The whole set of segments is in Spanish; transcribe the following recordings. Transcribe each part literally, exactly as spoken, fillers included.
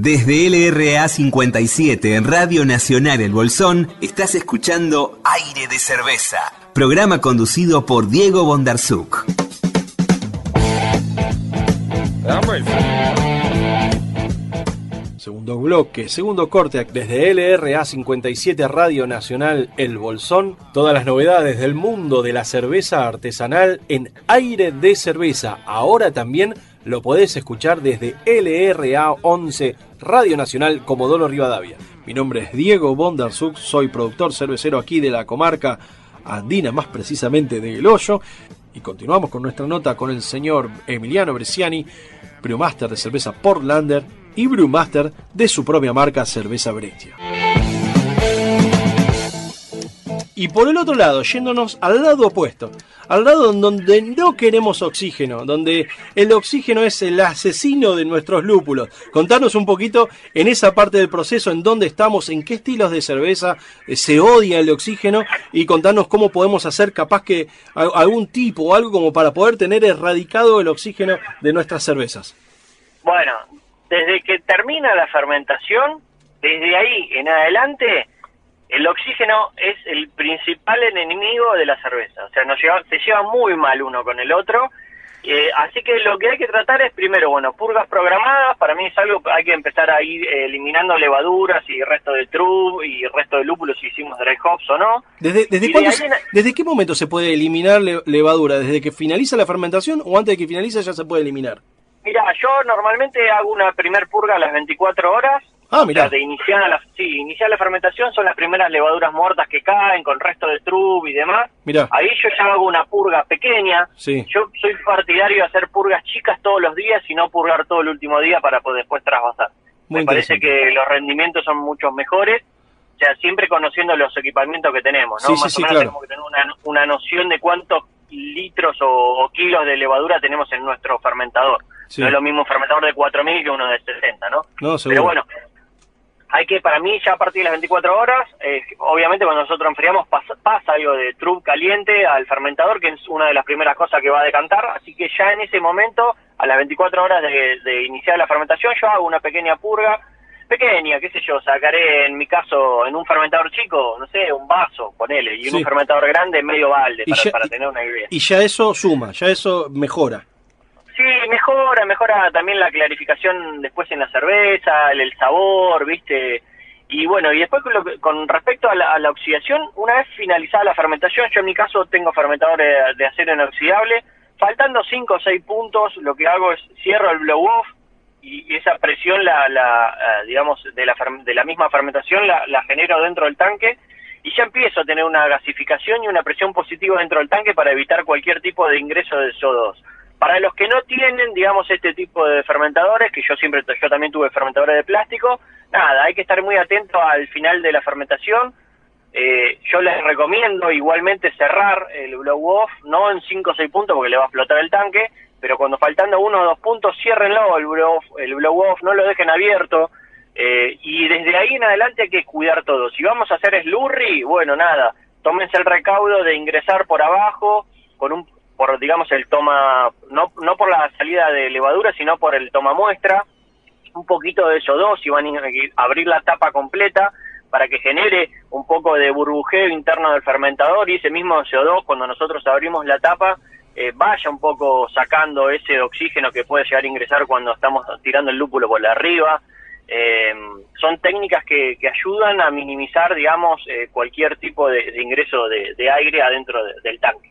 Desde L R A cincuenta y siete en Radio Nacional El Bolsón, estás escuchando Aire de Cerveza, programa conducido por Diego Bondarsuk. Segundo bloque, segundo corte desde L R A cincuenta y siete Radio Nacional El Bolsón. Todas las novedades del mundo de la cerveza artesanal en Aire de Cerveza. Ahora también lo podés escuchar desde L R A once Radio Nacional Comodoro Rivadavia. Mi nombre es Diego Bondarsuk, soy productor cervecero aquí de la comarca andina, más precisamente de El Hoyo. Y continuamos con nuestra nota con el señor Emiliano Bresciani, brewmaster de cerveza Portlander y brewmaster de su propia marca Cerveza Brescia. Y por el otro lado, yéndonos al lado opuesto, al lado donde no queremos oxígeno, donde el oxígeno es el asesino de nuestros lúpulos. Contanos un poquito en esa parte del proceso, en dónde estamos, en qué estilos de cerveza eh, se odia el oxígeno, y contanos cómo podemos hacer capaz que algún tipo o algo como para poder tener erradicado el oxígeno de nuestras cervezas. Bueno, desde que termina la fermentación, desde ahí en adelante, el oxígeno es el principal enemigo de la cerveza. O sea, nos lleva, se lleva muy mal uno con el otro. Eh, así que lo que hay que tratar es, primero, bueno, purgas programadas. Para mí es algo que hay que empezar a ir eh, eliminando levaduras y resto de trub y resto de lúpulos, si hicimos dry hops o no. ¿Desde, desde, cuándo, de se, ¿Desde qué momento se puede eliminar le, levadura? ¿Desde que finaliza la fermentación o antes de que finalice ya se puede eliminar? Mira, yo normalmente hago una primer purga a las veinticuatro horas. Ah, mira. O sea, de iniciar la, sí, iniciar la fermentación son las primeras levaduras muertas que caen con resto de trub y demás. Mira. Ahí yo ya hago una purga pequeña. Sí. Yo soy partidario de hacer purgas chicas todos los días y no purgar todo el último día para poder después trasvasar. Muy Me parece que los rendimientos son mucho mejores, o sea, siempre conociendo los equipamientos que tenemos, ¿no? Sí, Más sí, o menos sí, claro. tenemos que tener una, una noción de cuántos litros o, o kilos de levadura tenemos en nuestro fermentador. Sí. No es lo mismo un fermentador de cuatro mil que uno de sesenta, ¿no? No, seguro. Pero bueno, hay que, para mí, ya a partir de las veinticuatro horas, eh, obviamente cuando nosotros enfriamos pasa, pasa algo de trub caliente al fermentador, que es una de las primeras cosas que va a decantar, así que ya en ese momento, a las veinticuatro horas de, de iniciar la fermentación, yo hago una pequeña purga, pequeña, qué sé yo, sacaré en mi caso, en un fermentador chico, no sé, un vaso, ponele, y en sí. un fermentador grande, medio balde, para, ya, para tener una idea. Y ya eso suma, ya eso mejora. Sí, mejora, mejora también la clarificación después en la cerveza, el, el sabor, ¿viste? Y bueno, y después con, lo que, con respecto a la, a la oxidación, una vez finalizada la fermentación, yo en mi caso tengo fermentadores de acero inoxidable, faltando cinco o seis puntos, lo que hago es cierro el blow off y esa presión, la, la digamos, de la, de la misma fermentación la, la genero dentro del tanque y ya empiezo a tener una gasificación y una presión positiva dentro del tanque para evitar cualquier tipo de ingreso de C O dos. Para los que no tienen, digamos, este tipo de fermentadores, que yo siempre, yo también tuve fermentadores de plástico, nada, hay que estar muy atento al final de la fermentación. Eh, yo les recomiendo igualmente cerrar el blow off, no en cinco o seis puntos porque le va a explotar el tanque, pero cuando faltando uno o dos puntos, ciérrenlo el blow off, el blow off, no lo dejen abierto, eh, y desde ahí en adelante hay que cuidar todo. Si vamos a hacer slurry, bueno, nada, tómense el recaudo de ingresar por abajo, con un por digamos el toma, no no por la salida de levadura, sino por el toma muestra, un poquito de C O dos y van a abrir la tapa completa para que genere un poco de burbujeo interno del fermentador, y ese mismo C O dos, cuando nosotros abrimos la tapa, eh, vaya un poco sacando ese oxígeno que puede llegar a ingresar cuando estamos tirando el lúpulo por la arriba. Eh, son técnicas que, que ayudan a minimizar, digamos, eh, cualquier tipo de, de ingreso de, de aire adentro de, del tanque.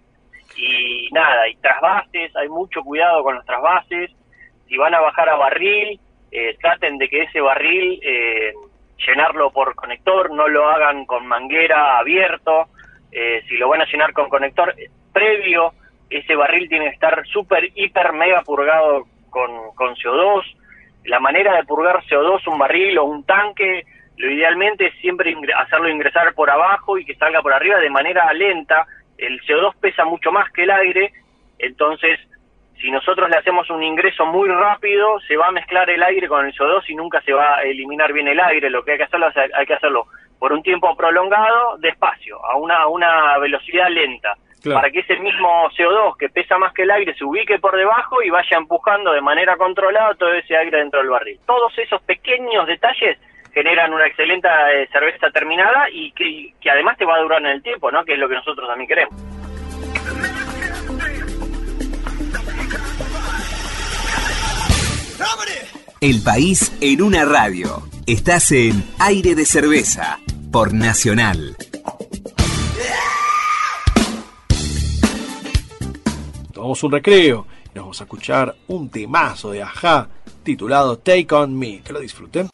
Y nada, y trasvases, hay mucho cuidado con los trasvases. Si van a bajar a barril, eh, traten de que ese barril eh, llenarlo por conector, no lo hagan con manguera abierto. Eh, si lo van a llenar con conector previo, ese barril tiene que estar súper, hiper, mega purgado con, con C O dos. La manera de purgar C O dos un barril o un tanque, lo idealmente es siempre ingre- hacerlo ingresar por abajo y que salga por arriba de manera lenta. El C O dos pesa mucho más que el aire, entonces si nosotros le hacemos un ingreso muy rápido, se va a mezclar el aire con el C O dos y nunca se va a eliminar bien el aire. Lo que hay que hacerlo es hay que hacerlo por un tiempo prolongado, despacio, a una, a una velocidad lenta. Claro. para que ese mismo C O dos que pesa más que el aire se ubique por debajo y vaya empujando de manera controlada todo ese aire dentro del barril. Todos esos pequeños detalles generan una excelente eh, cerveza terminada y que, que además te va a durar en el tiempo, ¿no? Que es lo que nosotros también queremos. El país en una radio. Estás en Aire de Cerveza por Nacional. Tomamos un recreo y nos vamos a escuchar un temazo de Ajá titulado Take On Me. Que lo disfruten.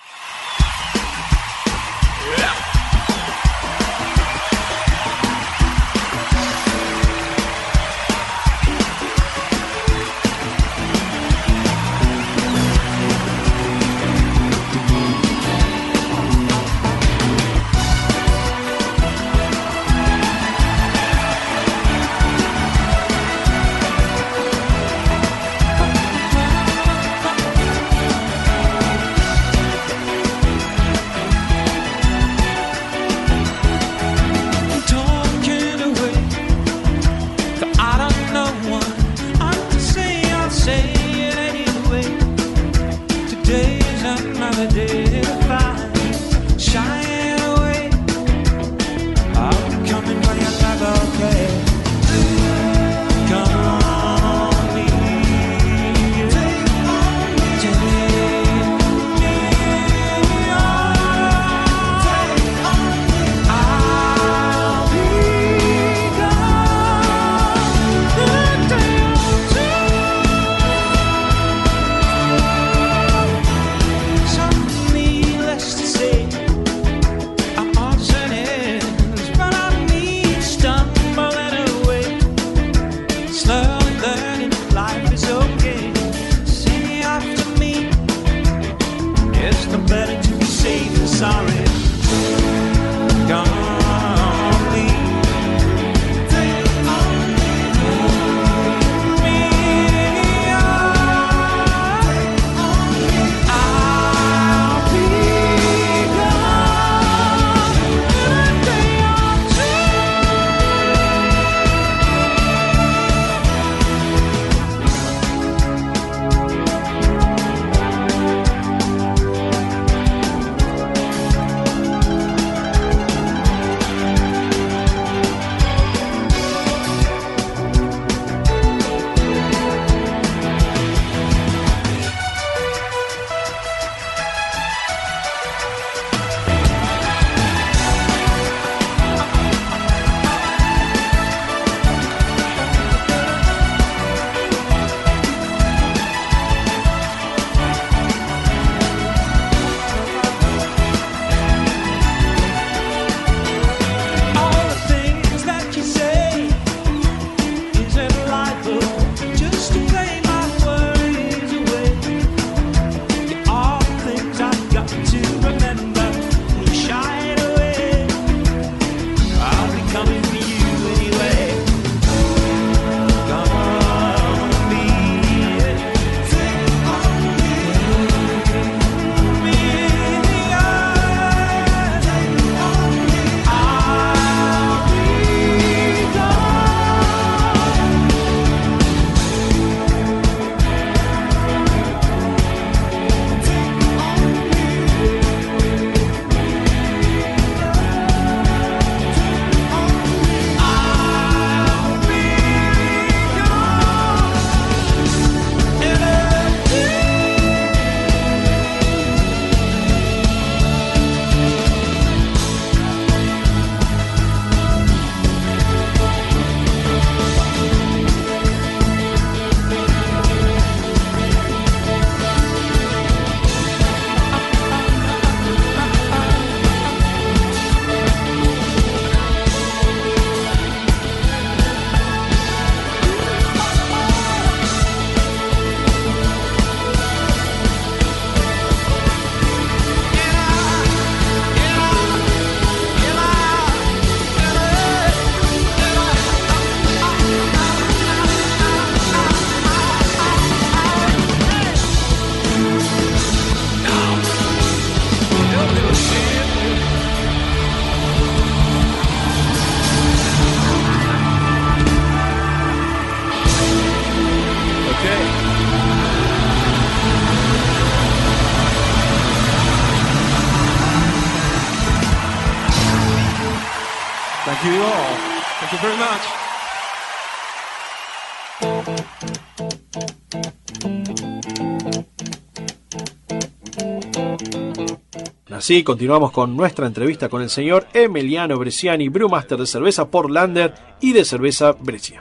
all. Thank you very much. Así continuamos con nuestra entrevista con el señor Emiliano Bresciani, brewmaster de cerveza Portlander y de cerveza Brescia.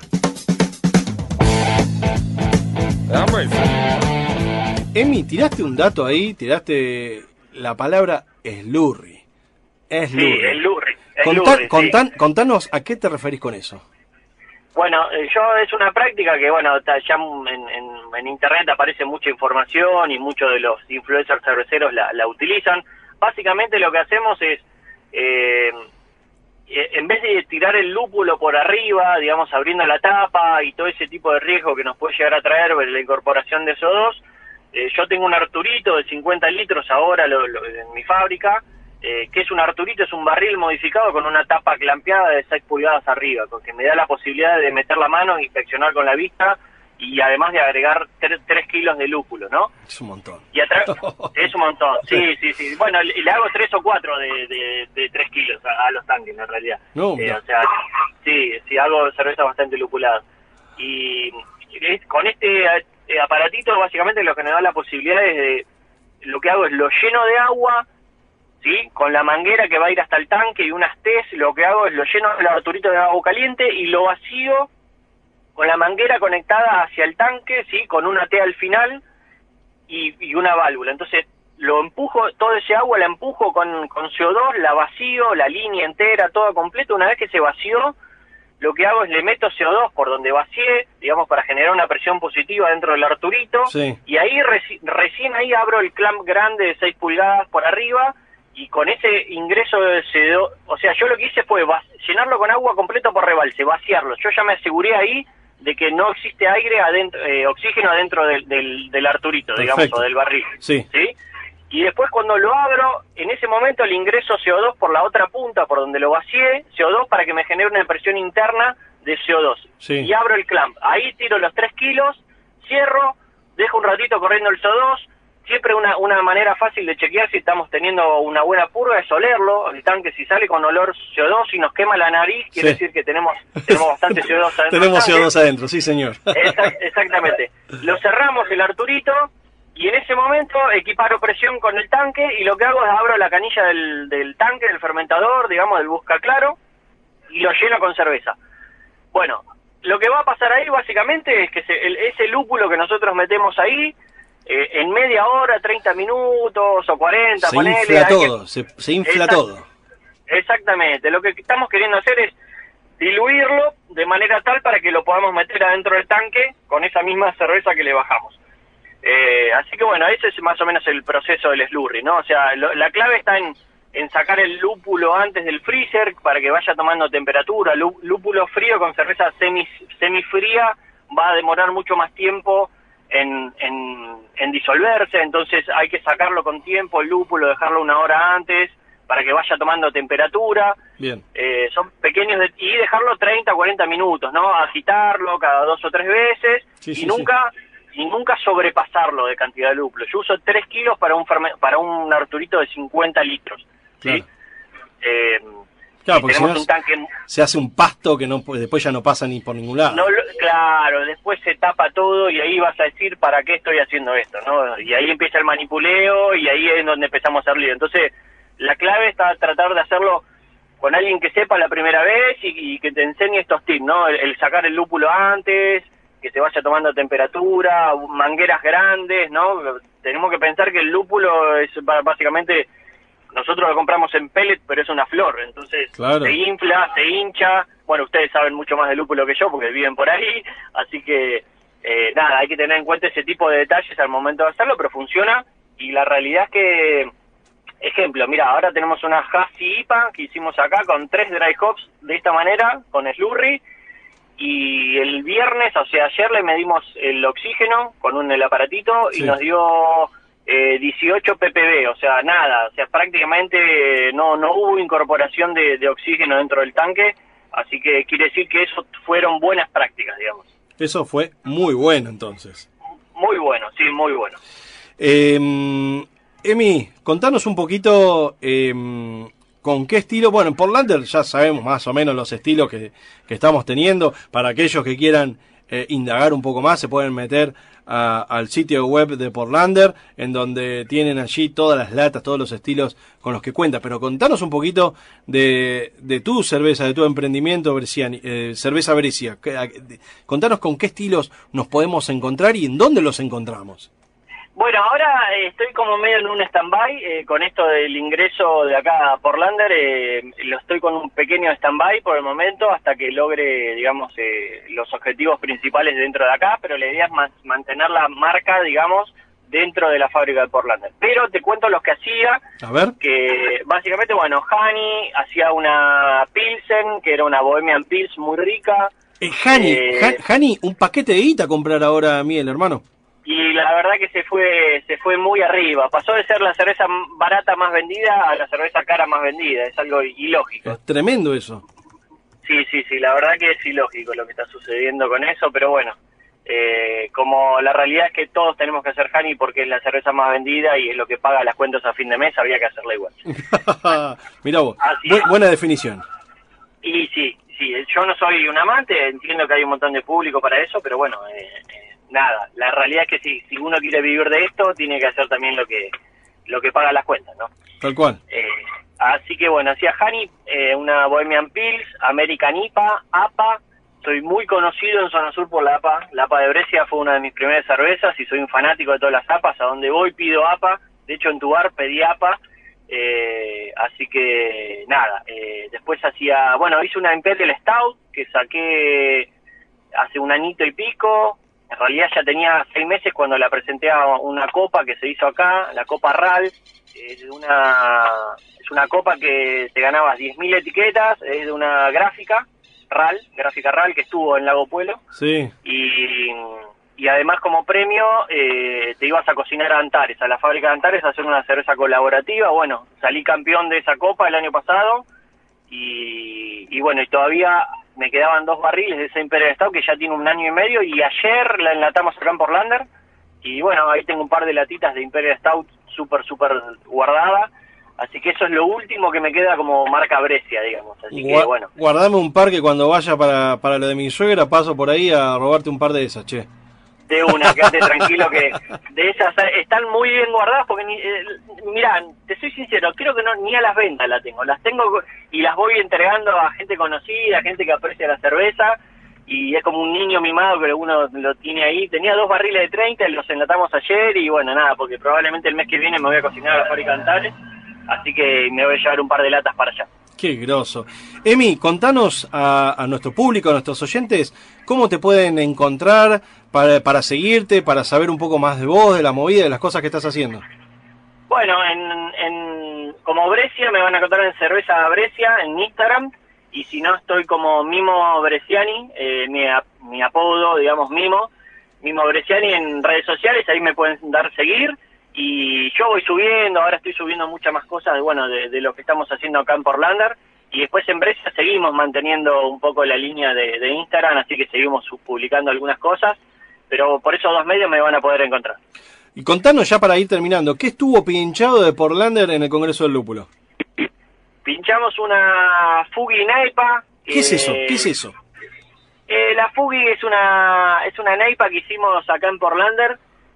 Emi, tiraste un dato ahí, tiraste la palabra slurry. Slurry. Sí, slurry. Contá, slurry, contá, sí. Contanos a qué te referís con eso. Bueno, eh, yo es una práctica que, bueno, ta- ya en, en, en internet aparece mucha información y muchos de los influencers cerveceros la, la utilizan. Básicamente lo que hacemos es, eh, en vez de tirar el lúpulo por arriba, digamos, abriendo la tapa y todo ese tipo de riesgo que nos puede llegar a traer la incorporación de C O dos, eh, yo tengo un Arturito de cincuenta litros ahora lo, lo, en mi fábrica, eh, que es un Arturito, es un barril modificado con una tapa clampeada de seis pulgadas arriba, que me da la posibilidad de meter la mano e inspeccionar con la vista, y además de agregar tres kilos de lúpulo, ¿no? Es un montón. Y atra- es un montón, sí, sí, sí. Bueno, le, le hago tres o cuatro de, de, de tres kilos a, a los tanques, en realidad. No, eh, no. O sea, sí, sí, hago cerveza bastante lupulada. Y, y con este eh, aparatito, básicamente lo que me da la posibilidad es de, lo que hago es lo lleno de agua, ¿sí? Con la manguera que va a ir hasta el tanque y unas T's, lo que hago es lo lleno del Arturito de agua caliente y lo vacío con la manguera conectada hacia el tanque, sí, con una T al final y, y una válvula. Entonces lo empujo, todo ese agua la empujo con, con C O dos, la vacío, la línea entera, toda completa. Una vez que se vació, lo que hago es le meto C O dos por donde vacié, digamos, para generar una presión positiva dentro del Arturito, Sí. y ahí reci- recién ahí abro el clamp grande de seis pulgadas por arriba, y con ese ingreso de C O dos, o sea, yo lo que hice fue vac- llenarlo con agua completo por rebalse, vaciarlo. Yo ya me aseguré ahí de que no existe aire adentro, eh, oxígeno adentro del, del, del Arturito, digamos, Perfecto. o del barril. Sí. ¿Sí? Y después cuando lo abro, en ese momento le ingreso C O dos por la otra punta, por donde lo vacié, C O dos para que me genere una presión interna de C O dos. Sí. Y abro el clamp. Ahí tiro los tres kilos, cierro, dejo un ratito corriendo el C O dos. Siempre una, una manera fácil de chequear si estamos teniendo una buena purga es olerlo. El tanque, si sale con olor C O dos y nos quema la nariz, quiere Sí. decir que tenemos, tenemos bastante C O dos adentro. Tenemos del C O tanque. dos adentro, sí señor. Exact- exactamente. Lo cerramos el Arturito y en ese momento equiparo presión con el tanque y lo que hago es abro la canilla del, del tanque, del fermentador, digamos, del busca claro, y lo lleno con cerveza. Bueno, lo que va a pasar ahí básicamente es que se, el, ese lúpulo que nosotros metemos ahí, eh, en media hora, treinta minutos o cuarenta, Se ponele, infla hay que- todo, se, se infla Exact- todo. Exactamente, lo que estamos queriendo hacer es diluirlo de manera tal para que lo podamos meter adentro del tanque con esa misma cerveza que le bajamos. Eh, así que bueno, ese es más o menos el proceso del slurry, ¿no? O sea, lo, la clave está en, en sacar el lúpulo antes del freezer para que vaya tomando temperatura. Lú, lúpulo frío con cerveza semi semifría va a demorar mucho más tiempo en, en, en disolverse, entonces hay que sacarlo con tiempo, el lúpulo, dejarlo una hora antes para que vaya tomando temperatura. Bien. Eh, son pequeños de, y dejarlo treinta, cuarenta minutos, ¿no? Agitarlo cada dos o tres veces Sí, y sí, nunca y nunca sobrepasarlo de cantidad de lúpulo. Yo uso tres kilos para un ferme, para un Arturito de cincuenta litros, ¿sí? Claro. Eh, Claro, y porque si tenemos no un tanque... se hace un pasto que no puede- después ya no pasa ni por ningún lado. No, lo- claro, después se tapa todo y ahí vas a decir para qué estoy haciendo esto, ¿no? Y ahí empieza el manipuleo y ahí es donde empezamos a hacer lío. Entonces, la clave está tratar de hacerlo con alguien que sepa la primera vez y, y que te enseñe estos tips, ¿no? El, el sacar el lúpulo antes, que se vaya tomando temperatura, mangueras grandes, ¿no? Tenemos que pensar que el lúpulo es ba- básicamente... Nosotros lo compramos en pellet, pero es una flor, entonces Claro. se infla, se hincha. Bueno, ustedes saben mucho más de lúpulo que yo porque viven por ahí, así que eh, nada, hay que tener en cuenta ese tipo de detalles al momento de hacerlo, pero funciona. Y la realidad es que, ejemplo, mira, ahora tenemos una Hazy I P A que hicimos acá con tres dry hops de esta manera, con slurry, y el viernes, o sea, ayer le medimos el oxígeno con un el aparatito Sí. y nos dio eh, dieciocho ppb, o sea, nada, o sea, prácticamente eh, no no hubo incorporación de, de oxígeno dentro del tanque, así que quiere decir que eso fueron buenas prácticas, digamos. Eso fue muy bueno entonces. Muy bueno, sí, muy bueno. Eh, Emi, contanos un poquito, eh, con qué estilo. Bueno, en Portlander ya sabemos más o menos los estilos que, que estamos teniendo. Para aquellos que quieran eh, indagar un poco más, se pueden meter a, al sitio web de Portlander, en donde tienen allí todas las latas, todos los estilos con los que cuenta. Pero contanos un poquito de, de tu cerveza, de tu emprendimiento, Bresciani, eh, Cerveza Brescia. Contanos con qué estilos nos podemos encontrar y en dónde los encontramos. Bueno, ahora eh, estoy como medio en un stand-by, eh, con esto del ingreso de acá a Portlander, eh, lo estoy con un pequeño stand-by por el momento hasta que logre, digamos, eh, los objetivos principales dentro de acá, pero la idea es más, mantener la marca, digamos, dentro de la fábrica de Portlander. Pero te cuento los que hacía, a ver, que básicamente, bueno, Hani hacía una Pilsen, que era una Bohemian Pils muy rica. Eh, Hani, eh, Hani, un paquete de guita comprar ahora, Miel, hermano. Y la verdad que se fue se fue muy arriba. Pasó de ser la cerveza barata más vendida a la cerveza cara más vendida. Es algo ilógico. Es tremendo eso. Sí, sí, sí. La verdad que es ilógico lo que está sucediendo con eso. Pero bueno, eh, como la realidad es que todos tenemos que hacer Hani porque es la cerveza más vendida y es lo que paga las cuentas a fin de mes, habría que hacerla igual. Mirá vos. Bu- buena definición. Y sí, sí. Yo no soy un amante. Entiendo que hay un montón de público para eso. Pero bueno... Eh, eh, nada, la realidad es que si, si uno quiere vivir de esto, tiene que hacer también lo que lo que paga las cuentas, ¿no? Tal cual. Eh, así que bueno, hacía Hani, eh, una Bohemian Pils, American I P A, A P A. Soy muy conocido en Zona Sur por la A P A. La A P A de Brescia fue una de mis primeras cervezas y soy un fanático de todas las A P As. A donde voy pido A P A. De hecho, en tu bar pedí A P A. Eh, así que nada, eh, después hacía, bueno, hice una Imperial Stout que saqué hace un añito y pico. En realidad ya tenía seis meses cuando la presenté a una copa que se hizo acá, la Copa R A L. Es una, es una copa que te ganabas diez mil etiquetas, es de una gráfica, R A L, gráfica R A L, que estuvo en Lago Puelo. Sí. Y, y además como premio eh, te ibas a cocinar a Antares, a la fábrica de Antares, a hacer una cerveza colaborativa. Bueno, salí campeón de esa copa el año pasado y, y bueno, y todavía... me quedaban dos barriles de esa Imperial Stout que ya tiene un año y medio y ayer la enlatamos acá en Portlander y bueno, ahí tengo un par de latitas de Imperial Stout súper, súper guardada, así que eso es lo último que me queda como marca Brescia, digamos, así Gua- que bueno. Guardame un par que cuando vaya para, para lo de mi suegra paso por ahí a robarte un par de esas, che. De una, quédate tranquilo que de esas están muy bien guardadas porque, ni, eh, mirá, te soy sincero, creo que no ni a las ventas las tengo, las tengo y las voy entregando a gente conocida, a gente que aprecia la cerveza y es como un niño mimado que uno lo tiene ahí. Tenía dos barriles de treinta y los enlatamos ayer y bueno, nada, porque probablemente el mes que viene me voy a cocinar a la fábrica de Antares, así que me voy a llevar un par de latas para allá. Qué groso. Emi, contanos a, a nuestro público, a nuestros oyentes, cómo te pueden encontrar para, para seguirte, para saber un poco más de vos, de la movida, de las cosas que estás haciendo. Bueno, en, en como Brescia me van a encontrar en Cerveza Brescia en Instagram, y si no estoy como Mimo Bresciani, eh, mi, mi apodo, digamos, Mimo, Mimo Bresciani en redes sociales, ahí me pueden dar seguir. Y yo voy subiendo, ahora estoy subiendo muchas más cosas, bueno, de, de lo que estamos haciendo acá en Portlander. Y después en Brescia seguimos manteniendo un poco la línea de, de Instagram, así que seguimos publicando algunas cosas. Pero por esos dos medios me van a poder encontrar. Y contanos ya para ir terminando, ¿qué estuvo pinchado de Portlander en el Congreso del Lúpulo? Pinchamos una Fugi Neipa. ¿Qué es eso? ¿Qué es eso? Eh, la Fugi es una, es una Neipa que hicimos acá en Portlander.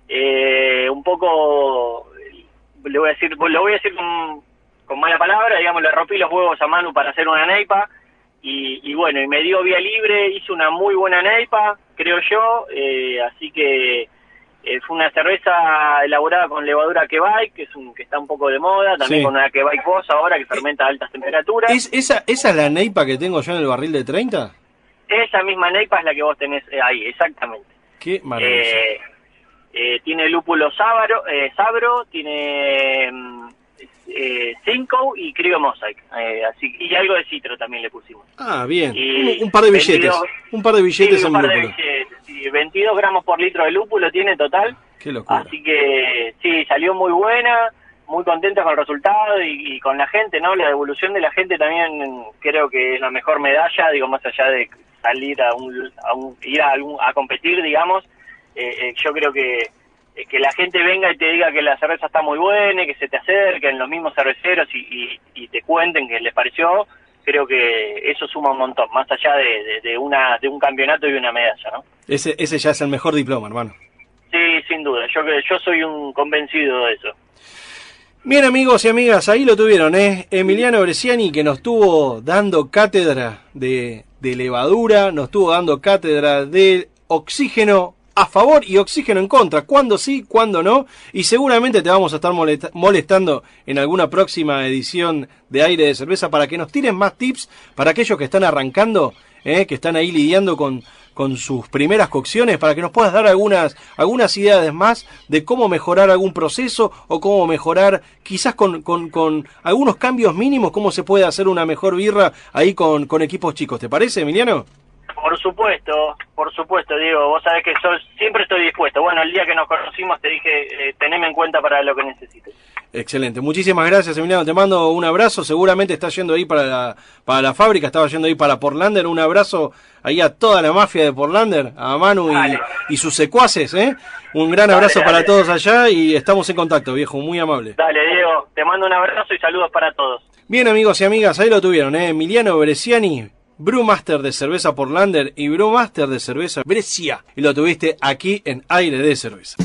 Eh, un poco, le voy a decir, lo voy a decir con, con mala palabra, digamos, le rompí los huevos a Manu para hacer una neipa y, y bueno, y me dio vía libre, hizo una muy buena neipa, creo yo, eh, así que eh, fue una cerveza elaborada con levadura Kebike, que es un que está un poco de moda, también Sí. con una Kebike Boss ahora que fermenta a altas temperaturas. ¿Es, esa, ¿Esa es la neipa que tengo yo en el barril de treinta? Esa misma neipa es la que vos tenés eh, ahí, exactamente. Qué maravilla. Eh, Eh, tiene lúpulo sabro, eh, sabro, tiene eh, Simcoe y Criollo Mosaic, eh, así y algo de citro también le pusimos. Ah, bien. Y Un, un par de billetes. veintidós Un par de billetes sí, en un par de lúpulo. billetes, sí, veintidós gramos por litro de lúpulo tiene total. Qué locura. Así que sí, salió muy buena, muy contenta con el resultado y, y con la gente, ¿no? La devolución de la gente también creo que es la mejor medalla, digo, más allá de salir a un, a un ir a, algún, a competir, digamos. Eh, eh, yo creo que, eh, que la gente venga y te diga que la cerveza está muy buena, y que se te acerquen los mismos cerveceros y, y, y te cuenten que les pareció. Creo que eso suma un montón, más allá de, de, de una de un campeonato y una medalla, ¿no? Ese ese ya es el mejor diploma, hermano. Sí, sin duda. Yo yo soy un convencido de eso. Bien, amigos y amigas, ahí lo tuvieron, ¿eh? Emiliano Bresciani, que nos estuvo dando cátedra de, de levadura, nos estuvo dando cátedra de oxígeno a favor y oxígeno en contra, cuándo sí, cuándo no, y seguramente te vamos a estar molestando en alguna próxima edición de Aire de Cerveza para que nos tiren más tips para aquellos que están arrancando, eh, que están ahí lidiando con, con sus primeras cocciones, para que nos puedas dar algunas, algunas ideas más de cómo mejorar algún proceso o cómo mejorar quizás con, con, con algunos cambios mínimos, cómo se puede hacer una mejor birra ahí con, con equipos chicos. ¿Te parece, Emiliano? Por supuesto, por supuesto, Diego, vos sabés que sos, siempre estoy dispuesto. Bueno, el día que nos conocimos te dije, eh, teneme en cuenta para lo que necesites. Excelente, muchísimas gracias, Emiliano, te mando un abrazo, seguramente estás yendo ahí para la, para la fábrica, estaba yendo ahí para Portlander, un abrazo ahí a toda la mafia de Portlander, a Manu y, y sus secuaces, ¿eh? Un gran dale, abrazo dale. para todos allá y estamos en contacto, viejo, muy amable. Dale, Diego, te mando un abrazo y saludos para todos. Bien, amigos y amigas, ahí lo tuvieron, ¿eh? Emiliano Bresciani, Brewmaster de cerveza Portlander y Brewmaster de cerveza Brescia. Y lo tuviste aquí en Aire de Cerveza.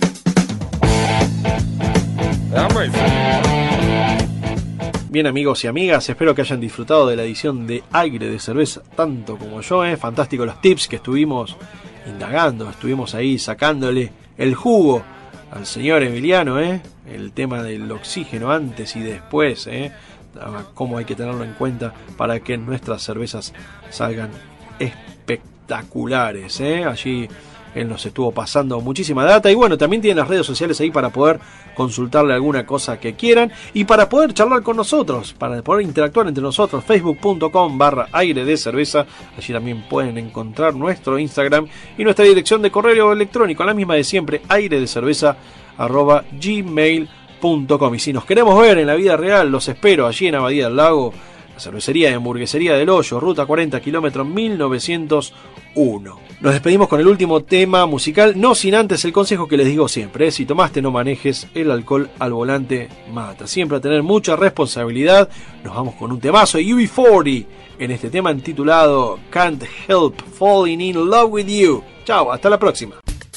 Bien, amigos y amigas, espero que hayan disfrutado de la edición de Aire de Cerveza tanto como yo, ¿eh? Fantástico los tips que estuvimos indagando, estuvimos ahí sacándole el jugo al señor Emiliano, ¿eh? El tema del oxígeno antes y después, ¿eh? Cómo hay que tenerlo en cuenta para que nuestras cervezas salgan espectaculares, ¿eh? Allí él nos estuvo pasando muchísima data y bueno, también tienen las redes sociales ahí para poder consultarle alguna cosa que quieran y para poder charlar con nosotros, para poder interactuar entre nosotros. Facebook.com barra aire de cerveza, allí también pueden encontrar nuestro Instagram y nuestra dirección de correo electrónico, la misma de siempre, aire de cerveza arroba gmail punto com. Y si nos queremos ver en la vida real, los espero allí en Abadía del Lago, la cervecería y hamburguesería del Hoyo, ruta cuarenta, kilómetro mil novecientos uno. Nos despedimos con el último tema musical, no sin antes el consejo que les digo siempre, ¿eh? Si tomaste no manejes, el alcohol al volante mata. Siempre a tener mucha responsabilidad. Nos vamos con un temazo de U B cuarenta en este tema titulado Can't Help Falling in Love with You. Chao, hasta la próxima.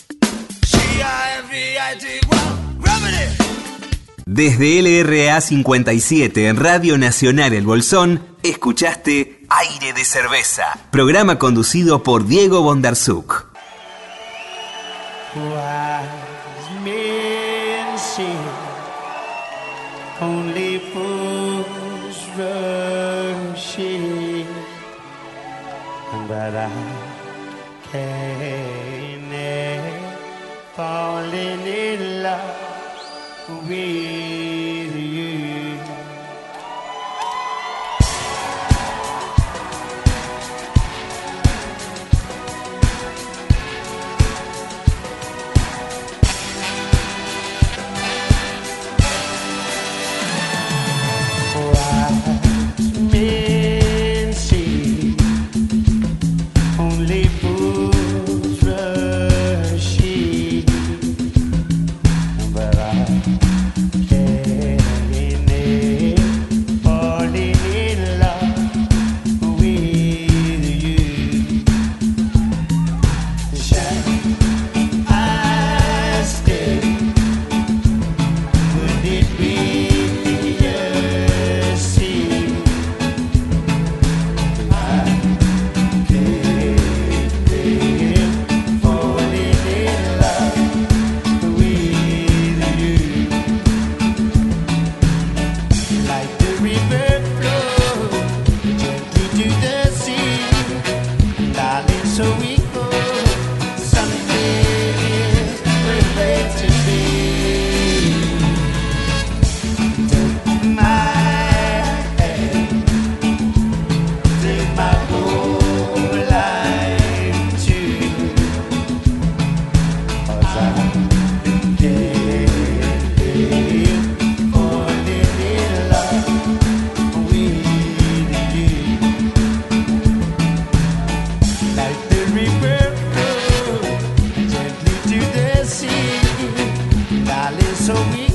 Desde L R A cincuenta y siete en Radio Nacional El Bolsón, escuchaste Aire de Cerveza, programa conducido por Diego Bondarsuk. Wise men say only fools rush in, but I can't help falling in love with you. Wise men say only fools rush in, but I can't so we